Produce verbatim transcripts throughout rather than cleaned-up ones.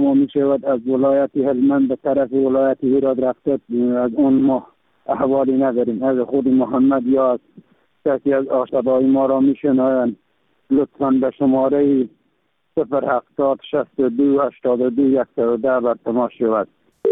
ما می شود از ولایت هلمند به طرف ولایت هرات رفته، از اون ما احوالی نداریم. از خود محمد یا از کسی از آشناهای ما را می شنوند لطفاً به شماره صفر هفتاد شصت و دو هشتاد و دو صد و ده بر تماس شود.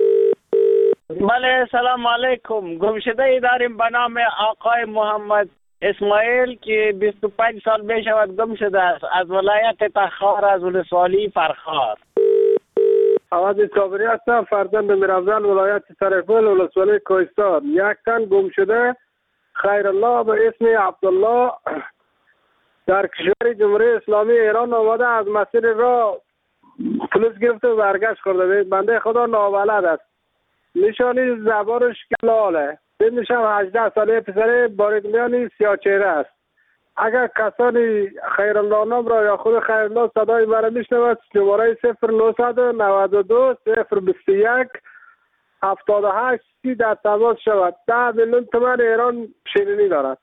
بله سلام علیکم. گمشده ای داریم به نام آقای محمد اسماعیل که بیست و پنج سال می شود گم شده است، از ولایت تخار، از ولسوالی فرخار. عوض صابری هستم، فرزند میرافزل، ولایت سرپل، ولسوالی کوهستان. یک تن گم شده خیر الله به اسم عبدالله در کشور جمهوری اسلامی ایران آمده، از مسیر را پلیس گرفته و برگشت کرده. بنده خدا نابلد است. نشانی زبانش کلاله. سنشم هجده ساله، پسر باریکلیانی سیاه چهره است. اگر کسانی خیرالله نام را یا خود خیرالله صدای مرا میشنود، شماره صفر نهصد و نود و دو صفر بیست و یک هفتاد و هشت سی در تماس شود. ده میلیون تومان ایران شیرینی دارد.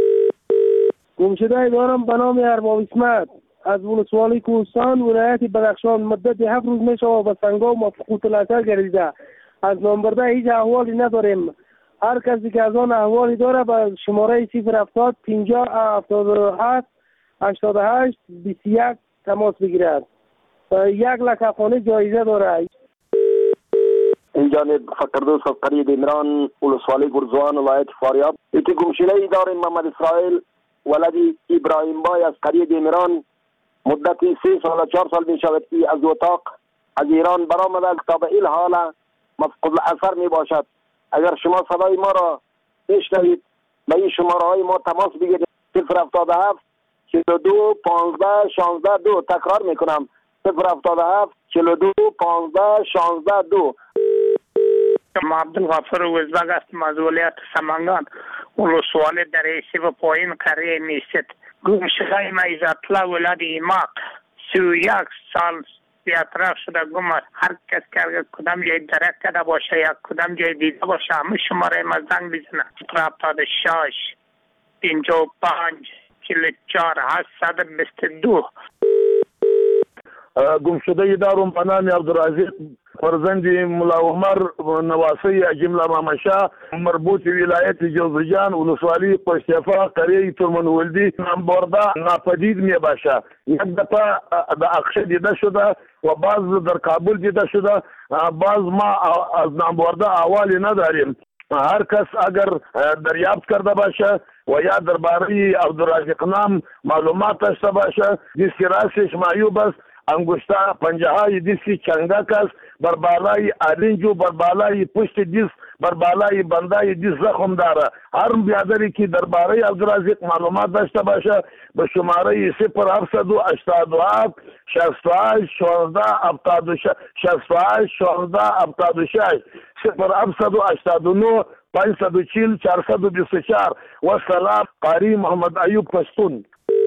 گمشده دارم به نام ارباب اسمت از ولسوالی کوهستان، ولایت بدخشان. مدت هفت روز می شود به سنگام و فقوط الاثر گردیده. از نامبرده هیچ احوالی نداریم. هر کسی که از آن احوالی داره به شماره صفر هفتاد پنجاه هفتاد و هفت هشتاد و هشت بیست و یک تماس بگیرد. یک لک افغانی جایزه داره. این جانب فقردوس از قریه دیمران، ولسوالی گرزوان، ولایت فاریاب. یکی گمشده ای داریم محمد اسرائیل ولدی ابراهیم بای از قریه دیمران. مدتی سه سال و چهار سال می شود که از اتاق از ایران برآمده تا به این حال مفقود الاثر می باشد. اگر شما صدای ما را میشنوید به این شماره های ما تماس بگیرید. صفر هفتاد و هفت چهل و دو پانزده شانزده دو. تکرار میکنم صفر هفتاد و هفت چهل و دو پانزده شانزده دو. ما عبدالغفر وزبگ هستم از ولایت سمنگان، ولسوالی دریسی و پایین قریه میست. گمشده ما عزت‌الله ولد ایماق سی و یک سال بی‌اطراف شده گم است. هر کس که کدام جای درک کرده باشه یا کدام جای دیده باشه همه شماره ما زنگ بزنه. صفر هفتاد و شش پنجاه و پنج چهل و چهار هشتصد و بیست و دو. گمشده دارم به نام عبدالرزاق فرزند ملا عمر نواسی جمله مامشا، مربوط ولایت جوزجان، ولسوالی پشتیفا، قریه ترمن ولدی. نامبرده ناپدید می باشه. یک دفعه در اقشه دیده شده و باز در کابل دیده شده. باز ما از نامبرده احوالی نداریم. هر کس اگر دریافت کرده باشه و یا درباره عبدالرزاق نام معلومات داشته باشه، دیسک راسش معیوب است، انگشته پنجه های دیسکی چنگک است، بر بالای آرنجو، بر بالای پشت دیس، بر بالای بندای دیس زخم داره. هر بیادری که درباره عبدالرزاق معلومات داشته باشه به شماره صفر هفتصد و هشتاد و هفت شصت و هشت شانزده هفتاد و شش شصت و هشت شانزده هفتاد و شش صفر هفتصد و هشتاد و نه پانصد و چهل چهارصد و بیست و چهار. و سلام. قاری محمد ایوب پشتون.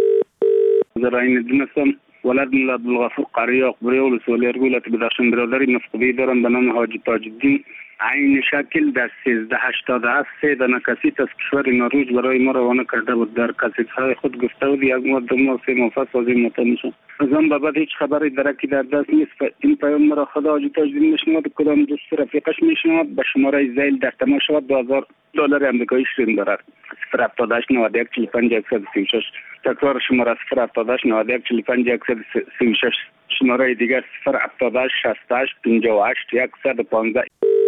زراین دونستم ولد ملا عبدالغفور قاری اقبری ولسوالی ارگولت بدخشان. برادری نفقدی دارم به نام حاجی تاج الدین. عین شکل در سیزده هشتاد و هفت سه دانه کسیت از کشور نروژ برای ما روانه کرده بود. در کسیت‌های خود گفته بود یک ماه دو ماه سه ماه پس از این مطمئن. از آن به بعد هیچ خبری درکی در دست نیست. این پیام مرا خدا حاجی تاج الدین میشنود، کدام دوست رفیقش میشنود. به شماره زیل در تماس شود. دو هزار دلار آمریکایی شیرین دارد. صفر هفتاد و هشت نود و یک چهل و پنج صد و سی و شش. تکرار شماره صفر هفتاد و هشت نود و یک چهل و پنج صد و سی و شش. شماره دیگر صفر هفتاد و هشت شصت و هشت پنجاه و هشت صد و پانزده.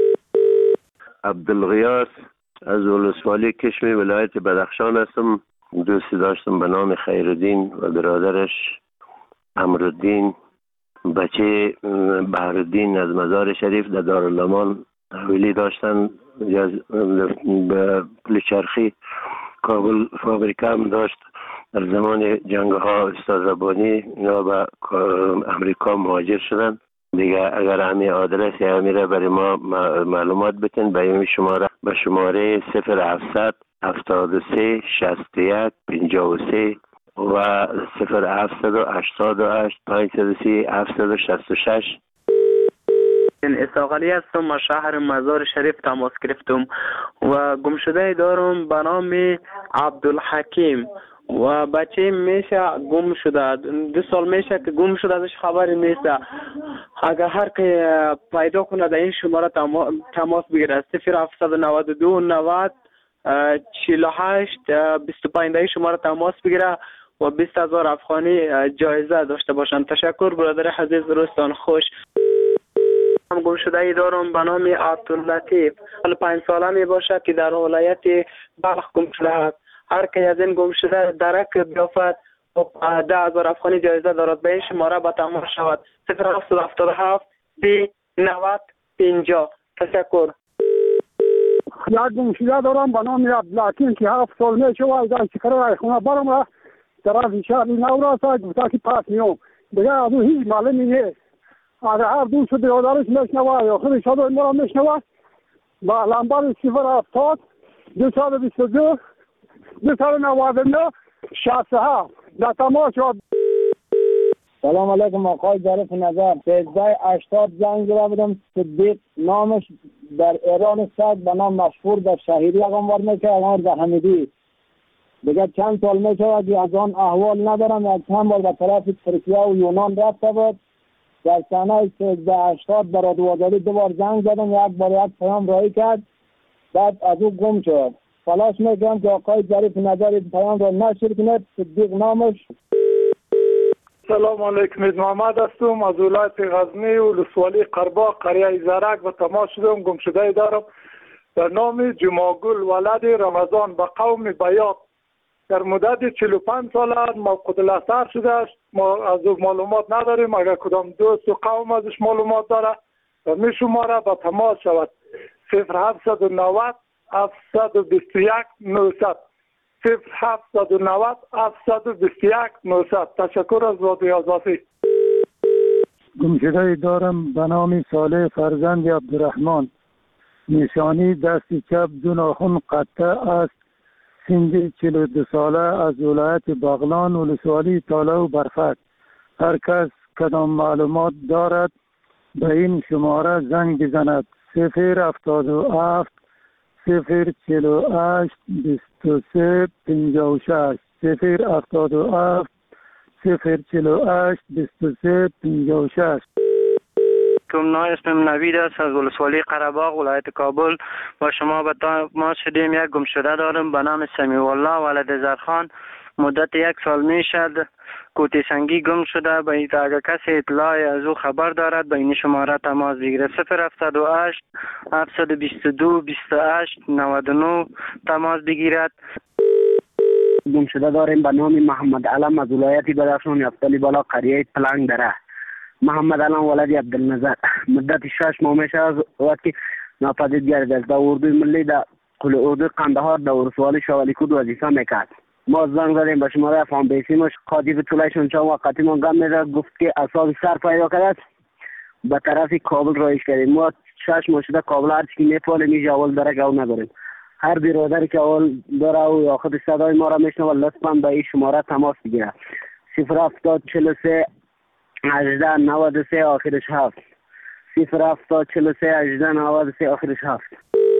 عبدالغیاث از ولسوالی کشمی ولایت بدخشان هستم. دوستی داشتم به نام خیرالدین و برادرش امرالدین. بچه بهرالدین از مزار شریف در دارالامان حویلی داشتن. به پل چرخی کابل فابریکه هم داشت. در زمان جنگ ها استاد ربانی یا به امریکا مهاجر شدن. دیگه اگر همین آدرس یا همین را برای ما معلومات بتین به این شماره به شماره صفر هفتصد هفتاد و سه شصت و یک پنجاه و سه و صفر هفتصد و هشتاد و هشت پانصد و سی هفتصد و شصت و شش. اسحاق علی هستم از شهر مزار شریف تماس گرفتم و گمشده دارم به نام عبدالحکیم و بچه میشه گم شده، دو سال میشه که گم شده، ازش خبری نیست. اگر هر که پیدا کنه در این شماره تماس بگیره. صفر هفتصد و نود و دو نود چهل و هشت بیست و پنج در این شماره تماس بگیره و بیست هزار افغانی جایزه داشته باشند. تشکر برادر عزیز، روزتان خوش. هم گم شده ای دارم به نام عبداللطیف. حالا پنج ساله می باشد که در ولایت بلخ گم شده است. هر که از این گم شده درک بیافت و ده هزار افغانی جایزه دارد. به این شماره به تماس شود. صفر هفتصد و هفتاد و هفت سی نود پنجاه. تشکر. یک گم شده دارم به نام عبدالحکیم که هفت سال می شود از شکر خونه برم و طرف شهر نو راست گفته که پس میام دیگه از او هیچ معلومی نیست. اگر هر دوست برادرش میشنوه یا خود شده ما را میشنوه با لنبر صفر هفتاد دو صد و بیست و دو دو صد و نود و نه شصت و هفت در تماس شد. سلام علیکم آقای ظریف نظر. سیزده هشتاد زنگ زده بودم. صدیق نامش در ایران است به نام مشهور در شهیری اقامت میکنه، اقامت در حمیدی. دیگه چند سال میشود که از آن احوال ندارم. یک چند بار به طرف ترکیه و یونان رفته بود. در سنه سیزده هشتاد برای دوازده دو بار زنگ زدم، یک بار یک پیام رایی کرد، بعد از او گم شد. تلاش میکنم که آقای ظریف نظر پیام را نشر کنه. صدیق نامش. سلام علیکم، محمد هستم از ولایت غزنی و ولسوالی قرباق قریه زرک و تماس شدم. گم شده دارم در نام جماگل ولد رمضان به قوم بیات. در مدت چهل و پنج سال موقوت الاثر شده است. ما از او معلومات نداریم. اگر کدام دوست و قوم ازش معلومات داره و می شماره با تماس شود. صفر هفتصد و نود هفتصد و بیست و یک نهصد صفر هفتصد و نود هفتصد و بیست و یک نهصد. تشکر از رادیو آزادی. گمشده دارم به نام صالح فرزند عبدالرحمن. نشانی دست چپ دو ناخن قطع است. سن چهل و دو ساله از ولایت بغلان ولسوالی تاله و برفک. هر کس کدام معلومات دارد به این شماره زنگ بزند. صفر هفتاد و هفت صفر چهل و هشت بیست و سه پنجاه و شش صفر هفتاد و هفت صفر چهل و هشت بیست و سه پنجاه و شش. کم اسمم نوید است از ولسوالی قره‌باغ ولایت کابل. با شما به تماس شدیم. یک گم شده دارم به نام سمیع الله ولد زرخان. مدت یک سال می شد کوتی سنگی گم شده. به اگر کسی اطلاع از او خبر دارد به این شماره تماس بگیره. صفر هفتصد و هشت هفتصد و بیست و دو بیست و هشت نود و نه تماس بگیرد. گم شده داریم به نام محمد علم از ولایت بدخشان یفتلی بالا قریه پلنگ دره. محمد علم ولد عبدالنظر. مدت شش ماه میشه از وقتی ناپدید گردید. در اردوی ملی در قل اردوی قندهار در ولسوالی شوالی کود وظیفه میکرد. ما زنگ زدیم به شماره افغان بیسیمش قاطی طولایشون چند وقتی من گم میده گفت که اصاب سر پیدا کرد به طرف کابل رایش کردیم. ما شش ماه شده کابل هرچی که میپالیم اینجا اول داره که اول نداریم. هر برادری که اول داره و یا خود صدای ما را میشنوه لطفا به این شماره تماس بگیره. صفر هفتاد چهل و سه هجده نود و سه آخرش هفت صفر هفتاد چهل و سه هجده نود و سه آخرش هفت.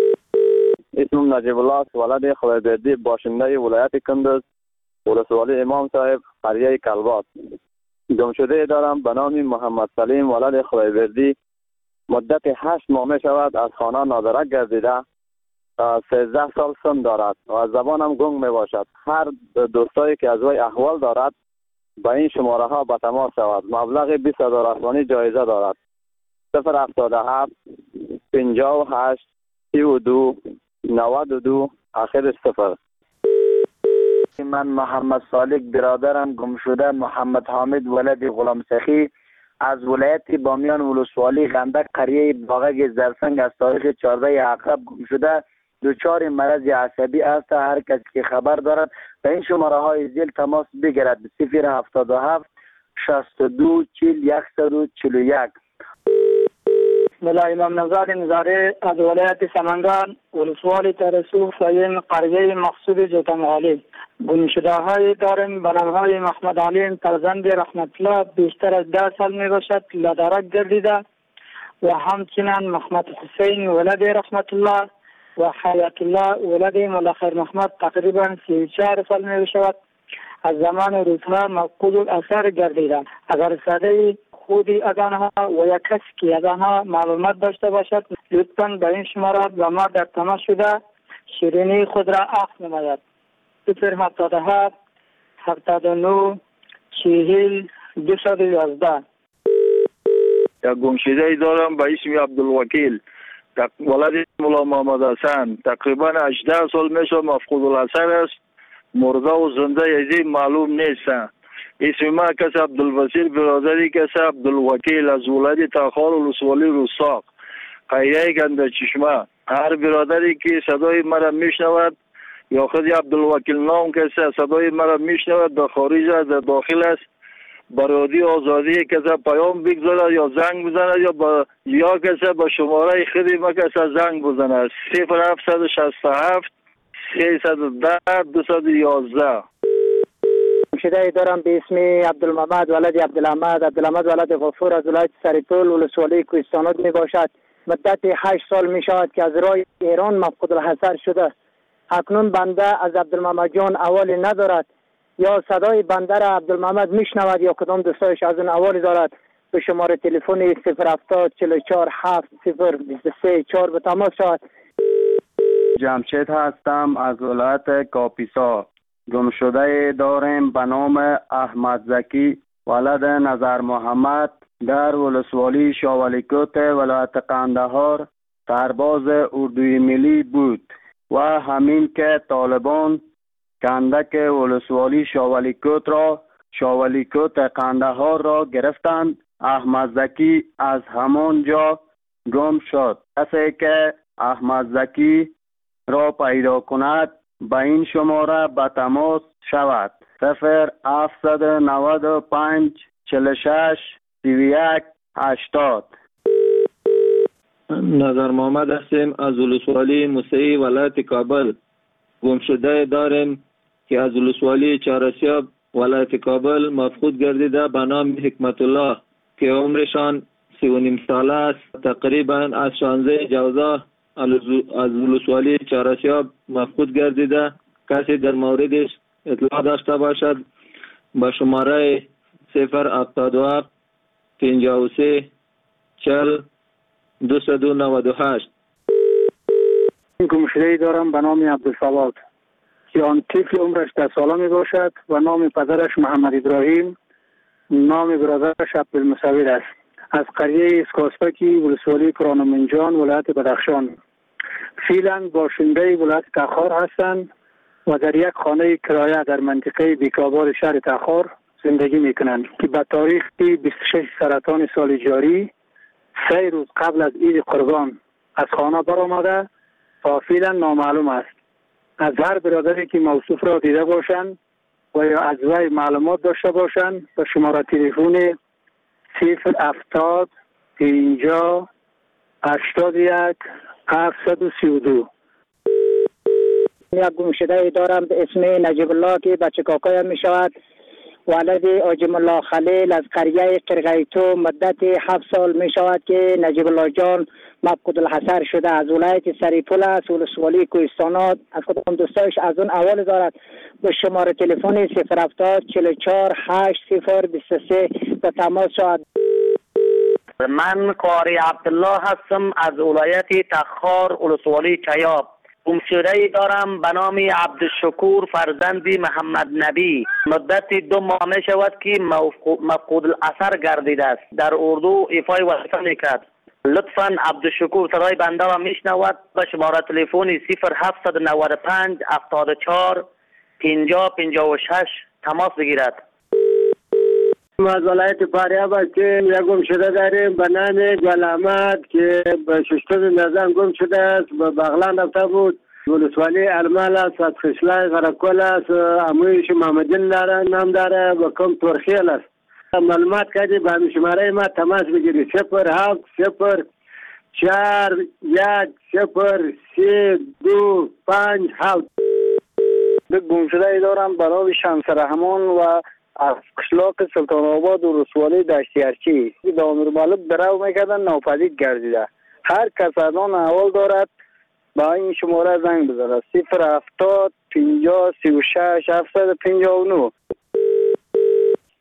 اسمم نجیب الله است ولد خدایبردی باشنده ولایت کندز ولسوالی امام صاحب قریه کلبات. گم شده دارم به نام محمد سلیم ولد خدایبردی. مدت هشت ماه می شود از خانه نادرک گردیده. سیزده سال سن دارد و از زبانم گنگ می باشد. هر دوستایی که از وی احوال دارد با این شماره ها به تماس شود. مبلغ بیست هزار افغانی جایزه دارد. صفر هفتاد و هفت پنجاه و هشت سی و دو نود و دو آخرش صفر. من محمد صالح برادرم گم شده محمد حامد ولد غلام سخی از ولایت بامیان ولسوالی غندک قریه باغک زرسنگ از تاریخ چهارده عقرب گم شده. دچار مرض عصبی است. هر کسی که خبر دارد به این شماره های زیل تماس بگیرد. صفر هفتاد و هفت شصت و دو چهل یکصد و چهل و یک. ملا امام نزار نظاره از ولایت سمنگان ولسوالی ترسو فیم قریه مقصود جوتم عالی. گم شده های داریم به نام های محمد علیم فرزند رحمت الله بیشتر از ده سال می باشد لدرک گردیده و همچنین محمد حسین ولد رحمت الله و حیات الله ولد ملا خیر محمد تقریبا سی و چهار سال می باشد. از زمان روزها مفقود الاثر گردیده. اگر صدای خودی از آنها و یا کسی که از آنها معلومات داشته باشد لطفاً به این شماره با ما در تماس شده شیرینی خود را عفو نماید. صفر هفتاد و هفت هفتاد و نه چهل دویست و یازده. یک گمشده ای دارم به اسم عبدالوکیل، ولد مولا محمد حسن. تقریبا هجده سال میشه مفقود الاثر است. مرده و زنده یزی معلوم نیست. اسم ما کس عبدالبصیر برادری کس عبدالوکیل از ولد تخار ولسوالی روساق قریه گنده چشمه. هر برادری که صدای مرا میشنود یا خود عبدالوکیل نام کسی صدای مرا میشنود در خارج در داخل است برادی آزادی کسی پیام بگذارد یا زنگ بزند یا با یا کسی با شماره خودی ما کسی زنگ بزند صفر هفتصد و شصت و هفت سیصد و ده دویست و یازده. گمشده دارم به اسم عبدالمحمد ولد عبدالحمد. عبدالحمد ولد غفور از ولایت سرپل ولسوالی کوهستانات می باشد. مدت هشت سال می شود که از راه ایران مفقود الحصر شده. اکنون بنده از عبدالمحمد جان احوالی ندارد، یا صدای بنده را عبدالمحمد میشنود یا کدام دوستایش از اون احوالی دارد. به شماره تلفن صفر هفتاد چهل و چهار هفت صفر بیست و سه چهار به تماس شود. جمشید هستم از ولایت کاپیسا. گمشده داریم به نام احمد زکی ولد نظر محمد در ولسوالی شاولیکوت ولایت قندهار سرباز اردوی ملی بود و همین که طالبان کندک ولسوالی شاولیکوت را شاولیکوت قندهار را گرفتند. احمد زکی از همان جا گم شد. کسی که احمد زکی را پیدا کند به این شماره به تماس شود صفر هفتصد و نود و پنج چهل و شش سی و یک هشتاد. نظر محمد هستیم از ولسوالی موسعی ولایت کابل. گمشده داریم که از ولسوالی چهارسیاب ولایت کابل مفقود گردیده به نام حکمت الله که عمرشان سی و نیم ساله است. تقریبا از شانزده جوزا از ولسوالی چهارسیاب مفقود گردیده. کسی در موردش اطلاع داشته باشد با شماره صفر هفتاد و هفت پنجاه و سه چهل دویست و نود و هشت. گمشده‌ای دارم به نام عبدالصواد که آن طفل عمرش ده ساله می باشد و نام پدرش محمد ابراهیم، نام برادرش عبدالمصور است. از قریه اسکاسپکی ولسوالی کرانمنجان ولایت بدخشان. فعلا باشنده ولایت تخار هستند و در یک خانه کرایه در منطقه بیکابار شهر تخار زندگی می کنند که به تاریخ بیست و شش سرطان سال جاری سه روز قبل از عید قربان از خانه برآمده تا فعلا نامعلوم است. از هر برادری که موصوف را دیده باشند و یا از وی معلومات داشته باشند به شماره تلفن صفر هفتاد پنجاه هشتاد و یک هفتصد و سی و دو. یک گمشده دارم به اسم نجیب الله که بچه کاکایم می شود. ولد آجم الله خلیل از قریه قرقیتو. مدت هفت سال می شود که نجیب الله جان مفقود الحصر شده. از ولایت سرپل است ولسوالی کوهستانات. از کدام دوستایش از اون احوال دارد به شماره تلفن صفر هفتاد چهل و چهار هشت صفر بیست و سه به تماس شود. من قاری عبدالله هستم از ولایت تخار ولسوالی چیاب. گمشده‌ای دارم به نام عبدالشکور فرزند محمد نبی. مدت دو ماه می شود که مفقود الاثر گردیده است. در اردو ایفای وظیفه میکرد. لطفاً عبدالشکور صدای بنده را میشنود به شماره تلفن صفر هفتصد و نود و پنج هفتاد و چهار پنجاه پنجاه و شش تماس بگیرد. از ولایت فاریاب هستیم. یک گمشده داریم به نام گل احمد که به ششتم نظام گم شده است. به بغلان رفته بود. ولسوالی ارمال است. از خشلای غرقل است. امویش محمدین داره نام داره و کم ترخیل است. معلومات کردی به همین شماره ما تماس بگیری صفر هفت صفر چهار یک صفر سه دو پنج هفت. به گمشده دارم به نام شمس رحمان و از قشلاق سلطان آباد و رسوالی دشتیارچی به امیر مالک درو میکردن ناپدید گردیده. هر کس از آن احوال دارد با این شماره زنگ بزنه صفر هفتاد پنجاه سی و شش هفتصد و پنجاه و نه.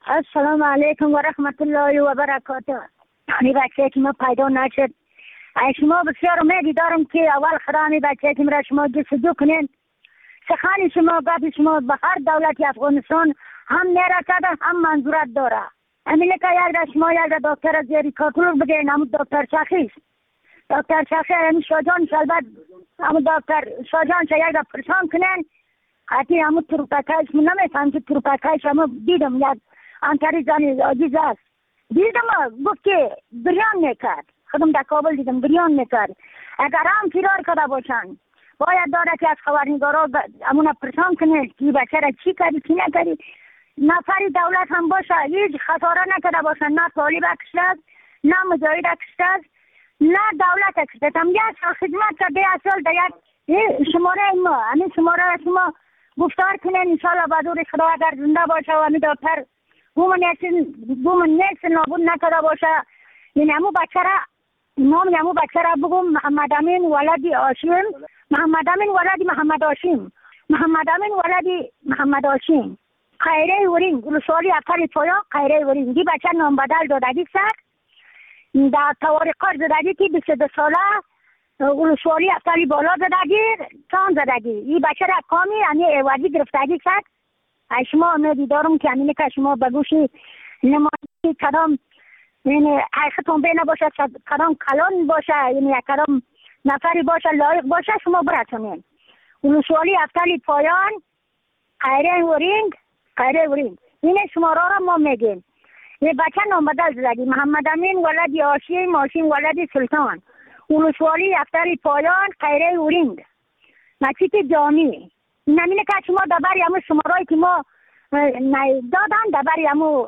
السلام علیکم و رحمت الله و برکاته. این بچه که ما پیدا نشد، شما بسیار امیدی دارم که اول خدا می بچه که مرا شما جستجو کنین. سخن شما گفت شما به هر دولتی افغانستان هم نرسده هم منظورت داره. همینه که یک را شما یک را دکتر زیری کاتلور بگین، همون دکتر شخیص دکتر شخیص همون شاجان شلبت همون دکتر شاجان شا یک را پرسان کنین. حتی همون تروپکایش من نمیفهم که تروپکایش همون دیدم یک انتری زنی عزیز است. دیدم گفت که بریان میکرد، خودم در کابل دیدم بریان میکرد. اگر هم فرار کرده باشن باید داره که از خبرنگارا همون پرسان کنه که بچه را چی کردی چی نکردی. نفری دولت هم باشه هیچ خساره نکرده باشن، نه طالب کشته است نه مجاهد کشته است نه دولت کشته است. هم یک سال خدمت کرده، یک سال در یک شماره ما همین شماره را شما گفتار کنین انشاءالله بدور خدا اگر زنده باشه و همین دکتر بومن نیست نابود نکرده باشه. یعنی همون بچه را نام همون بچه را بگم محمد امین ولدی هاشم، محمد امین ولدی محمد هاشم، محمد امین ولدی محمد هاشم، خیره ورین ولسوالی افتر پایا خیره ورین. دی بچه نام بدل دادگی سر در توارقار زدگی که بیست و دو ساله ولسوالی افتری بالا زدگی چند زدگی. این بچه را کامی یعنی ایوازی گرفتگی سر. شما امیدی دارم که همینه که شما بگوشی نمایی کدام یعنی حقیقتون بینه باشه، کدام کلان باشه، یعنی کدام نفری باشه لایق باشه شما برسونین. ولسوالی افتری پایان خیره ورینگ خیره ورینگ اینه شما را را ما میگیم. یه بچه نام بدل زدگی محمد امین ولدی هاشم، هاشم ولدی سلطان، ولسوالی افتری پایان خیره ورینگ مسجد جامی. نمینه که شما دبری همون شمارایی که ما دادن دبری همون.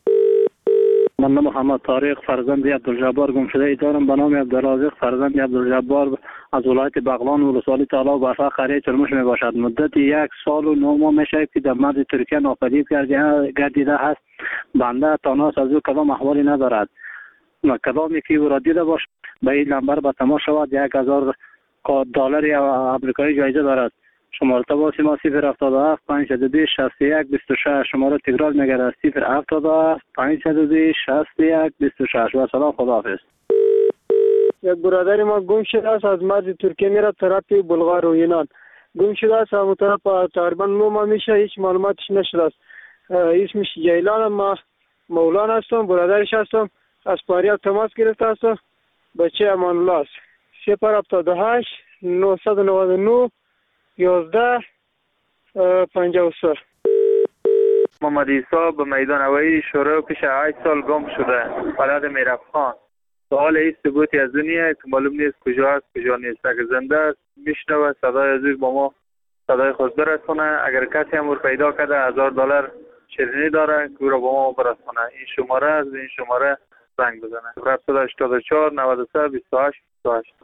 من محمد طارق فرزند عبدالجبار گمشده دارم به نام عبدالرازق فرزند عبدالجبار از ولایت بغلان ولسوالی تالا و برفا قریه چرموش می باشد. مدت یک سال و نه ماه میشه که در مرز ترکیه ناپدید گردیده هست. بنده تاناس از او کدام احوالی ندارد. کدامی که او را دیده باش به این نمبر به تماس شود. یک هزار دلار امریکایی جایزه دارد. شماره تماس ما صفر هفتاد و هفت پنجصد و بیست شصت و یک بیست و شش. شماره تکرار میگرد صفر هفتاد و هفت پنجصد و بیست شصت و یک بیست و شش. و سلام، خداحافظ. یک برادر ما گم شده است، از مرز ترکیه میره طرف بلغار و یونان. گم شده است، همون طرف تقریبا نه ماه میشه هیچ معلوماتش نشده است. اسمش جیلان، ما مولان هستم، برادرش هستم. از فاریاب تماس گرفته هستم. بچه امان الله است. صفر هفتاد و هشت نهصد و نود و نه یازده پنجاه و سه. محمد عیسی به میدان هوایی شوره پیش هشت سال گم شده، بلد میرفخان. سوال این ثبوتی از دنیا که معلوم نیست کجا است کجا نیست. اگر زنده است میشنوه صدای از با ما صدای خود برسونه. اگر کسی هم پیدا کرده هزار دلار شیرینی داره که او را با ما برسونه. این شماره از این شماره زنگ بزنه. صفر هشتاد و چهار نود و سه بیست و هشت بیست و هشت.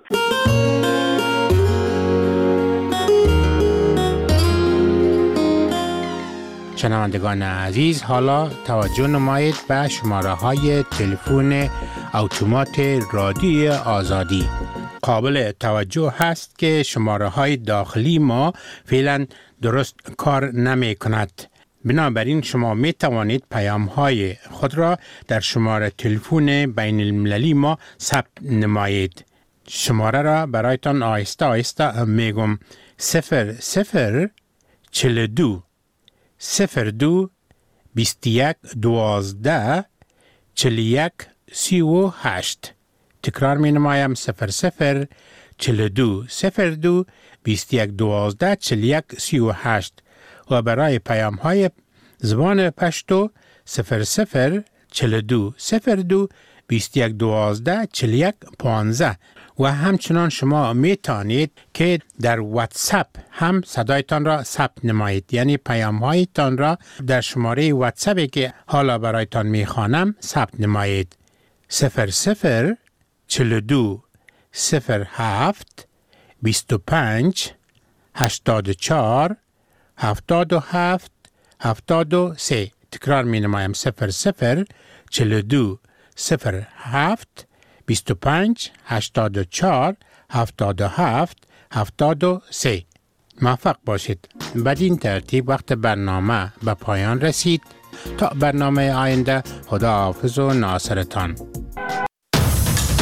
شنوندگان عزیز، حالا توجه نمایید به شماره های تلفن اتومات رادیوی آزادی. قابل توجه هست که شماره های داخلی ما فعلا درست کار نمی کند. بنابراین شما می توانید پیام های خود را در شماره تلفن بین المللی ما ثبت نمایید. شماره را برایتان آهسته آهسته میگم: صفر صفر چل دو صفر دو بیست یک دوازده چل یک سی و هشت. تکرار می نمایم: صفر صفر چل دو صفر دو بیست یک دوازده چل یک سی و هشت. و برای پیام های زبان پشتو صفر صفر چل دو صفر دو بیست یک دوازده چل یک پانزده. و همچنان شما می توانید که در واتساپ هم صدایتان را ثبت نمایید، یعنی پیام هایتان را در شماره واتساپی که حالا برایتان می خوانم ثبت نمایید: صفر صفر چل دو صفر هفت بیست و پنج هشتاد و چهار هفتاد و هفت هفتاد و سه. تکرار می نمایم: صفر صفر چل دو صفر هفت بیست و پنج هشتاد و چهار هفتاد و هفت هفتاد و سه. موفق باشید. بدین ترتیب وقت برنامه به پایان رسید. تا برنامه آینده، خدا حافظ و ناصرتان.